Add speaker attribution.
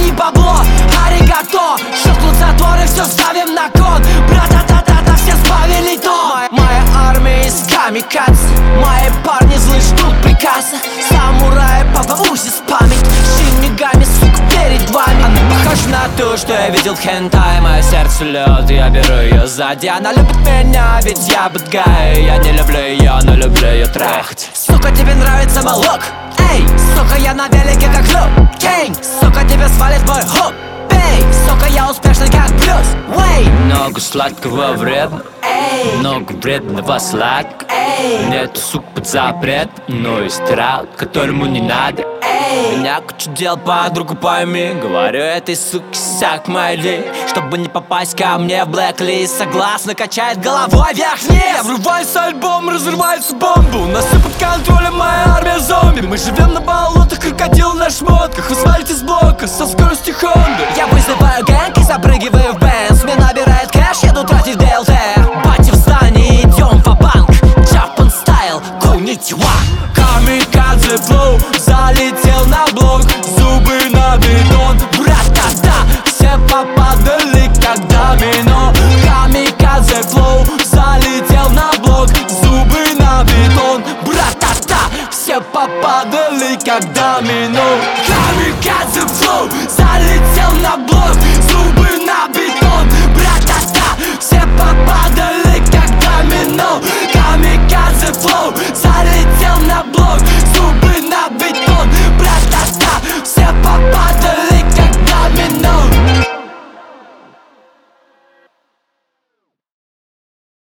Speaker 1: гони бабло, аригато. Щелкнут заторы, все ставим на кон. Бра-та-та-та-та, все сбавили тон. Моя армия из камикадзе, мои парни злы ждут приказа. Самурай, папа, узис память, шинигами, сука, перед вами. Она похожа на ту, что я видел в хентай. Мое сердце лед, я беру ее сзади. Она любит меня, ведь я бэдгай. Я не люблю ее, но люблю ее трахать. Сука, тебе нравится мой лук? Эй, сука, я на велике как Люк Кейн. Сука, тебе свалит мой хук. Эй, сука, я успешный как Брюс Уэйн.
Speaker 2: Много сладкого вредно, много вредного сладкого. Нету, сук, под запрет, но есть рауд, которому не надо. Меня куча дел, подругу пойми. Говорю этой суке сак Майли, чтобы не попасть ко мне в блэк-лист. Согласно, качает головой вверх-вниз. Я врываюсь альбом, разрывается бомбу. Нас все под контролем, моя армия зомби. Мы живем на болотах, крокодил на шмотках. В асфальте сбоку, со скоростью Honda. Я вызываю гэнг и запрыгиваю в Бенз. Мне набирает кэш, еду тратить ДЛТ. Бати в здании, идем в банк. Japan стайл, конничева. Камикадзе флоу, залетел на блок, зубы на бетон. Бра-та-та, все попадали как домино. Камикадзе флоу, залетел на блок, зубы на бетон. Бра-та-та, все попадали как домино. Камикадзе флоу, залетел на блок, зубы на бетон. Бра-та-та, все попадали как домино. Камикадзе флоу, залетел